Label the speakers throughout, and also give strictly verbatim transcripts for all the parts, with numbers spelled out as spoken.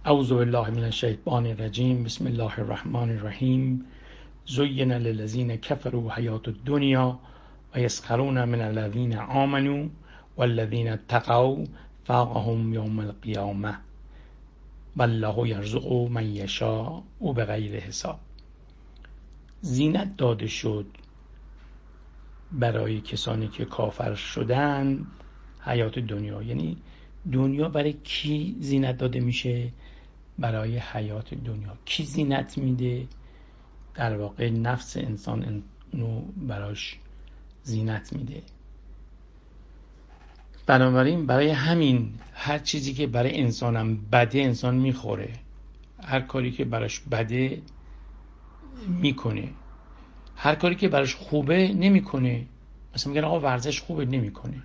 Speaker 1: اعوذ بالله من الشیطان الرجیم. بسم الله الرحمن الرحیم. زین للذین کفروا حیات الدنیا و یسخرون من الذین آمنوا والذین اتقوا فوقهم یوم القیامه والله یرزق من یشاء بغیر حساب. زینت داده شد برای کسانی که کافر شدن حیات دنیا. یعنی دنیا برای کی زینت داده میشه؟ برای حیات دنیا. کی زینت میده؟ در واقع نفس انسان اینو براش زینت میده. بنابراین برای همین هر چیزی که برای انسانم بده انسان میخوره، هر کاری که براش بده میکنه، هر کاری که براش خوبه نمیکنه. مثلا میگن آقا ورزش خوبه، نمیکنه.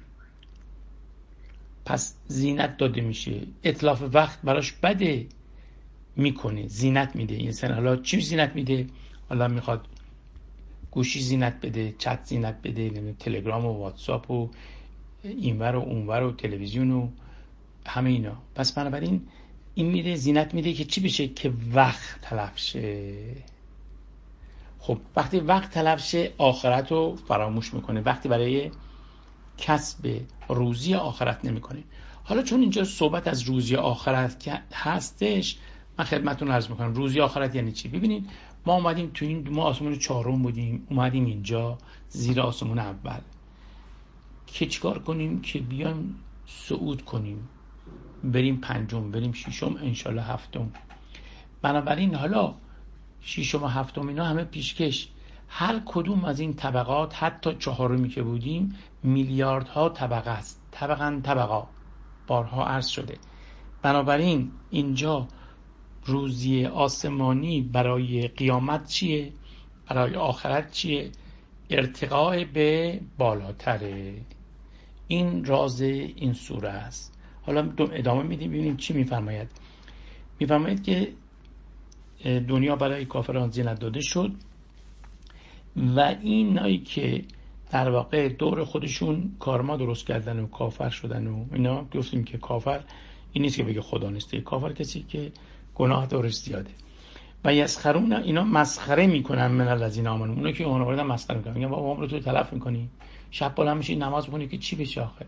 Speaker 1: پس زینت داده میشه. اتلاف وقت براش بده، میکنه، زینت میده. این سن حالا چی زینت میده؟ حالا میخواد گوشی زینت بده، چت زینت بده، تلگرام و واتساپ و اینور و اونور و تلویزیون و همه اینا. پس بنابراین این میده زینت میده که چی بشه؟ که وقت تلف شه. خب وقتی وقت تلف شه آخرت رو فراموش میکنه، وقتی برای کسب روزی آخرت نمیکنه. حالا چون اینجا صحبت از روزی آخرت که هستش، من خدمتتون عرض میکنم روزی آخرت یعنی چی. ببینید ما اومدیم تو این، ما آسمون چهارم بودیم، اومدیم اینجا زیر آسمون اول که چیکار کنیم؟ که بیایم صعود کنیم، بریم پنجم، بریم ششم، انشالله هفتم. بنابراین حالا ششم و هفتم اینا همه پیشکش. هر کدوم از این طبقات، حتی چهارمی که بودیم، میلیاردها طبقه است. طبقاً طبقا بارها عرض شده. بنابراین اینجا روزی آسمانی برای قیامت چیه؟ برای آخرت چیه؟ ارتقاء به بالاتره. این راز این سوره است. حالا ادامه میدیم ببینیم چی میفرماید. میفرماید که دنیا برای کافران زینت داده شد و اینایی که در واقع دور خودشون کارما درست کردن و کافر شدن و اینا، گفتیم که کافر این نیست که بگه خدا نیسته. کافر کسی که گناه دارش زیاده. و یسخرون، اینا مسخره میکنن من الذین آمنوا، اونا که اون آوردن مسخره میکنن، میگن بابا عمرت رو تلف میکنی، شب بالا میشی نماز میخونی که چی بشه آخه.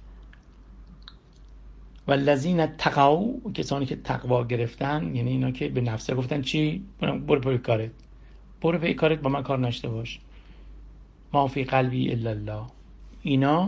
Speaker 1: و الذین اتقوا، کسانی که تقوا گرفتن، یعنی اینا که به نفسه گفتن چی؟ برو پی کارت، برو پی کارت، با من کار نشته باش، ما فی قلبی الا الله. اینا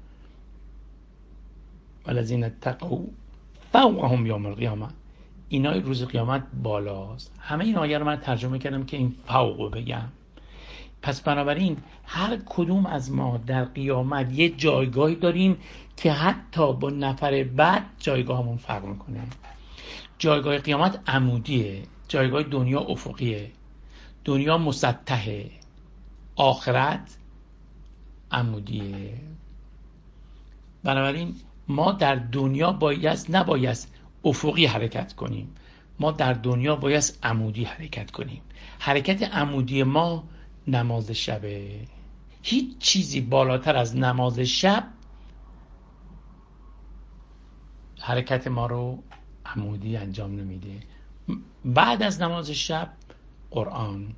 Speaker 1: و الذین اتقوا فوقهم یوم القیامه، اینا روز قیامت بالاست. همه این آیه رو من ترجمه کردم که این فوق بگم. پس بنابراین هر کدوم از ما در قیامت یه جایگاهی داریم که حتی با نفر بعد جایگاهمون فرق میکنه. جایگاه قیامت عمودیه، جایگاه دنیا افقیه، دنیا مسطحه، آخرت عمودیه. بنابراین ما در دنیا باید نباید افقی حرکت کنیم، ما در دنیا باید عمودی حرکت کنیم. حرکت عمودی ما نماز شبه. هیچ چیزی بالاتر از نماز شب حرکت ما رو عمودی انجام نمیده. بعد از نماز شب قرآن،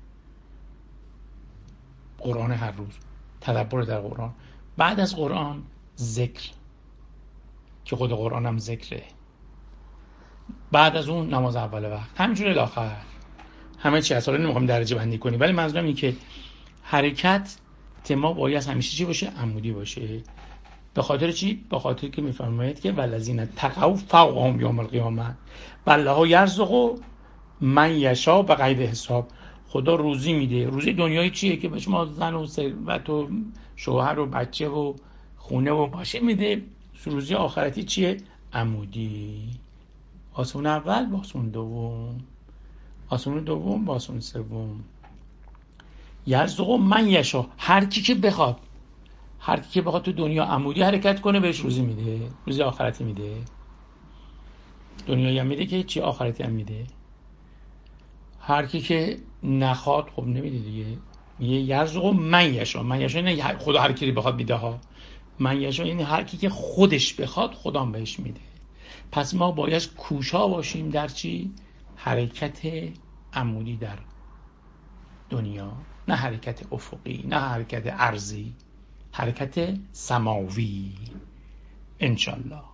Speaker 1: قرآن هر روز، تدبر در قرآن. بعد از قرآن ذکر که خود قرآن هم ذکره. بعد از اون نماز اول وقت، همینجور الاخر همه چی. اصلا نمیخوام درجه بندی کنیم، ولی منظورم اینه که حرکت ما باید همیشه چی باشه؟ عمودی باشه. به خاطر چی؟ به خاطر که میفرماید که والذین اتقوا فوقهم یوم القیامه والله یرزق من یشاء بغیر حساب. خدا روزی میده. روزی دنیایی چیه؟ که به شما زن و ثروت و شوهر و بچه و خونه و باشه میده. روزی آخرتی چیه؟ عمودی. آسمون اول با آسمون دوم، آسمون دوم با آسمون سوم. یرزق من یشاء، هر کی که بخواد، هر کی که بخواد تو دنیا عمودی حرکت کنه بهش روزی میده، روزی آخرتی میده. دنیایی هم میده که چی؟ آخرتی هم میده. هر کی که نخواد خب نمیده دیگه. میگه یرزق من یشاء. من یشاء یعنی خدا هر کی بخواد میده ها. من یشاء یعنی هر کی که خودش بخواد خدا هم بهش میده. پس ما باید کوشا باشیم در چی؟ حرکت عمودی در دنیا، نه حرکت افقی، نه حرکت ارضی، حرکت سماوی انشالله.